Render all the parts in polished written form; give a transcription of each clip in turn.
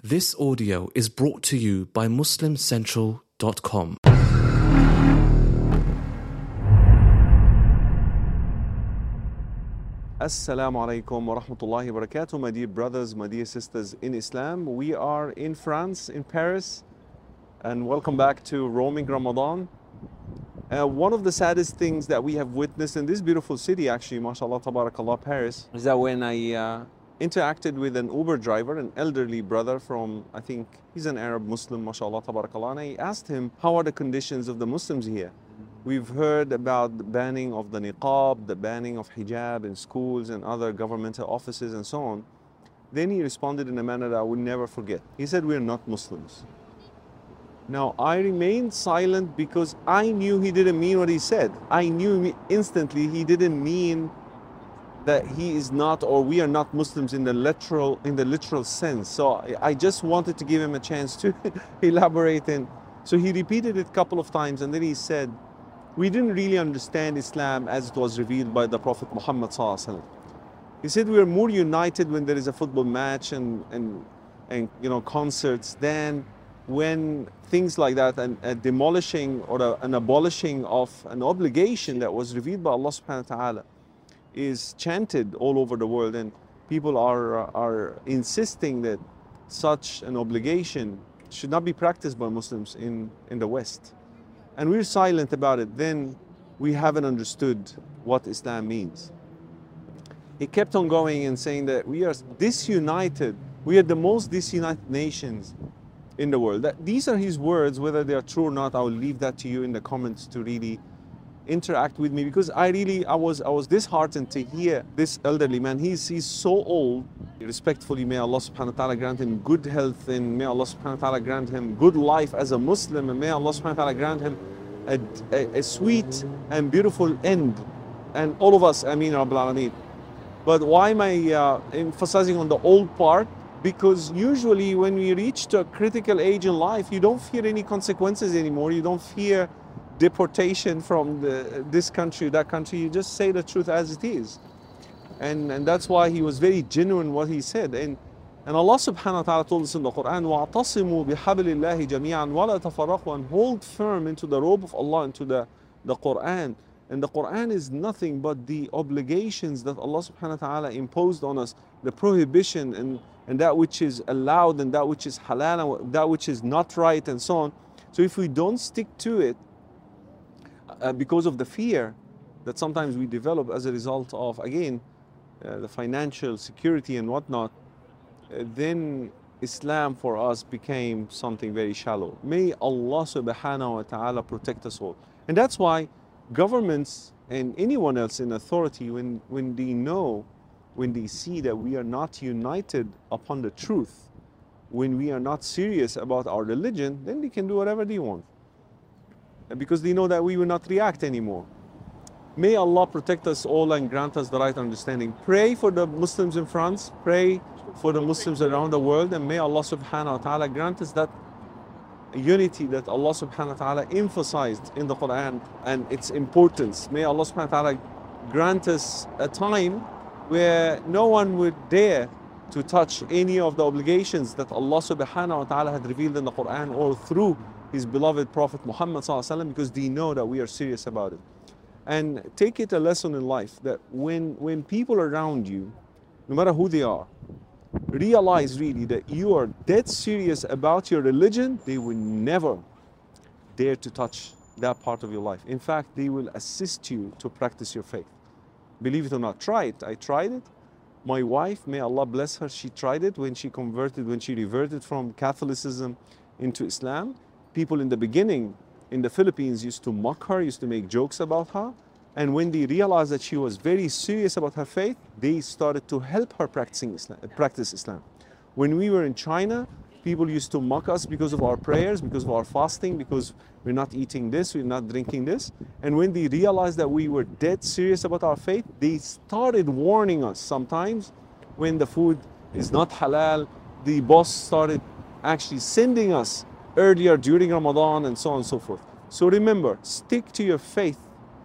This audio is brought to you by MuslimCentral.com. Assalamu alaikum wa rahmatullahi wa barakatuh, my dear brothers, my dear sisters in Islam. We are in France, in Paris, and welcome back to Roaming Ramadan. One of the saddest things that we have witnessed in this beautiful city, actually, mashallah, tabarakallah, Paris, is that when I interacted with an Uber driver, an elderly brother from, I think he's an Arab Muslim, mashallah, tabarakallah, and I asked him, how are the conditions of the Muslims here? We've heard about the banning of the niqab, the banning of hijab in schools and other governmental offices and so on. Then he responded in a manner that I will never forget. He said, we're not Muslims. Now, I remained silent because I knew he didn't mean what he said. I knew instantly he didn't mean that he is not, or we are not Muslims in the literal sense. So I just wanted to give him a chance to elaborate. And so he repeated it a couple of times, and then he said, we didn't really understand Islam as it was revealed by the Prophet Muhammad sallallahu alaihi wasallam. He said we are more united when there is a football match and concerts than when things like that, and a demolishing or an abolishing of an obligation that was revealed by Allah subhanahu wa ta'ala is chanted all over the world, and people are insisting that such an obligation should not be practiced by Muslims in the West. And we're silent about it, then we haven't understood what Islam means. He kept on going and saying that we are disunited, we are the most disunited nations in the world. These are his words. Whether they are true or not, I will leave that to you in the comments to really interact with me, because I was disheartened to hear this elderly man. He's so old. Respectfully, may Allah subhanahu wa ta'ala grant him good health, and may Allah subhanahu wa ta'ala grant him good life as a Muslim, and may Allah subhanahu wa ta'ala grant him a sweet and beautiful end, and all of us, Ameen Rabbil Alameen. But why am I emphasizing on the old part? Because usually when we reach to a critical age in life, you don't fear any consequences anymore. You don't fear deportation from this country, that country. You just say the truth as it is. And that's why he was very genuine what he said. And Allah subhanahu wa ta'ala told us in the Quran, وَاعْتَصِمُوا بِحَبْلِ اللَّهِ جَمِيعًا وَلَا تَفَرَّقُوا, and hold firm into the robe of Allah, into the Quran. And the Quran is nothing but the obligations that Allah subhanahu wa ta'ala imposed on us, the prohibition and that which is allowed and that which is halal and that which is not right and so on. So if we don't stick to it, because of the fear that sometimes we develop as a result of, again, the financial security and whatnot, then Islam for us became something very shallow. May Allah subhanahu wa ta'ala protect us all. And that's why governments and anyone else in authority, when they see that we are not united upon the truth, when we are not serious about our religion, then they can do whatever they want, because they know that we will not react anymore. May Allah protect us all and grant us the right understanding. Pray for the Muslims in France, pray for the Muslims around the world, and may Allah subhanahu wa ta'ala grant us that unity that Allah subhanahu wa ta'ala emphasized in the Quran and its importance. May Allah subhanahu wa ta'ala grant us a time where no one would dare to touch any of the obligations that Allah subhanahu wa ta'ala had revealed in the Quran or through His beloved Prophet Muhammad sallallahu alaihi wasallam, because they know that we are serious about it. And take it a lesson in life that when people around you, no matter who they are, realize really that you are dead serious about your religion, they will never dare to touch that part of your life. In fact, they will assist you to practice your faith. Believe it or not, try it. I tried it. My wife, may Allah bless her, she tried it when she reverted from Catholicism into Islam. People in the beginning in the Philippines used to mock her, used to make jokes about her. And when they realized that she was very serious about her faith, they started to help her practice Islam. When we were in China, people used to mock us because of our prayers, because of our fasting, because we're not eating this, we're not drinking this. And when they realized that we were dead serious about our faith, they started warning us. Sometimes when the food is not halal, the boss started actually sending us earlier during Ramadan and so on and so forth. So remember, stick to your faith.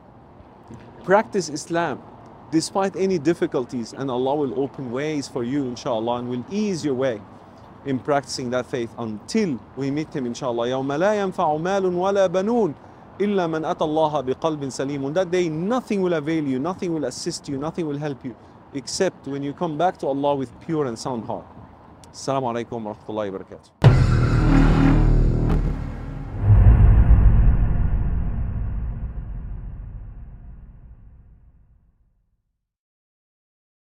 Practice Islam despite any difficulties, and Allah will open ways for you, inshallah, and will ease your way. in practicing that faith until we meet him, inshallah. يَوْمَ لَا يَنْفَعُ مَالٌ وَلَا بَنُونَ إِلَّا مَنْ أَتَى اللَّهَ بِقَلْبٍ سَلِيمٌ. On that day, nothing will avail you, nothing will assist you, nothing will help you, except when you come back to Allah with pure and sound heart. Assalamu alaikum wa rahmatullahi wa barakatuh.